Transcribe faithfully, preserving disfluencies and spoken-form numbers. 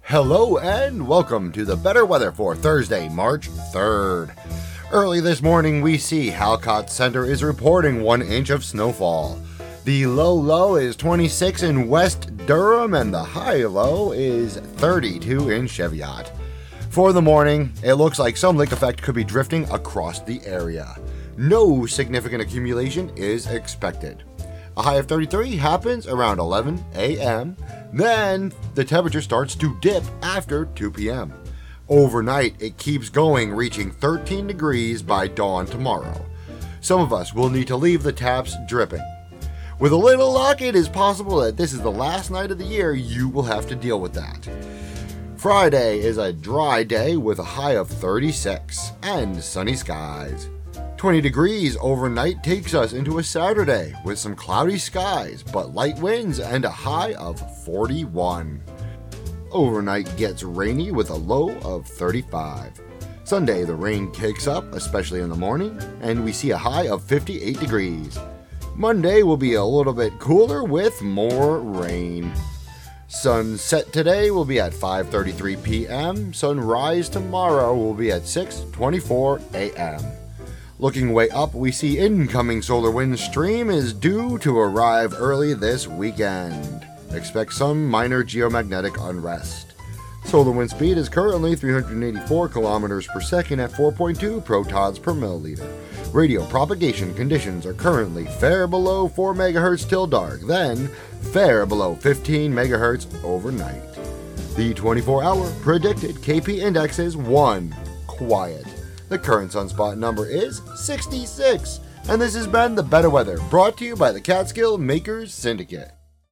Hello and welcome to the better weather for Thursday, March third. Early this morning, we see Halcott Center is reporting one inch of snowfall. The low low is twenty-six in West Durham and the high low is thirty-two in Cheviot. For the morning, it looks like some lake effect could be drifting across the area. No significant accumulation is expected. A high of thirty-three happens around eleven a.m. Then the temperature starts to dip after two p.m. Overnight, it keeps going, reaching thirteen degrees by dawn tomorrow. Some of us will need to leave the taps dripping. With a little luck, it is possible that this is the last night of the year you will have to deal with that. Friday is a dry day with a high of thirty-six and sunny skies. twenty degrees overnight takes us into a Saturday with some cloudy skies, but light winds and a high of forty-one. Overnight gets rainy with a low of thirty-five. Sunday, the rain kicks up, especially in the morning, and we see a high of fifty-eight degrees. Monday will be a little bit cooler with more rain. Sunset today will be at five thirty-three p.m. Sunrise tomorrow will be at six twenty-four a.m. Looking way up, we see incoming solar wind stream is due to arrive early this weekend. Expect some minor geomagnetic unrest. Solar wind speed is currently three hundred eighty-four kilometers per second at four point two protons per milliliter. Radio propagation conditions are currently fair below four megahertz till dark, then fair below fifteen megahertz overnight. The twenty-four hour predicted K P index is one, quiet. The current sunspot number is sixty-six, and this has been the Better Weather, brought to you by the Catskill Makers Syndicate.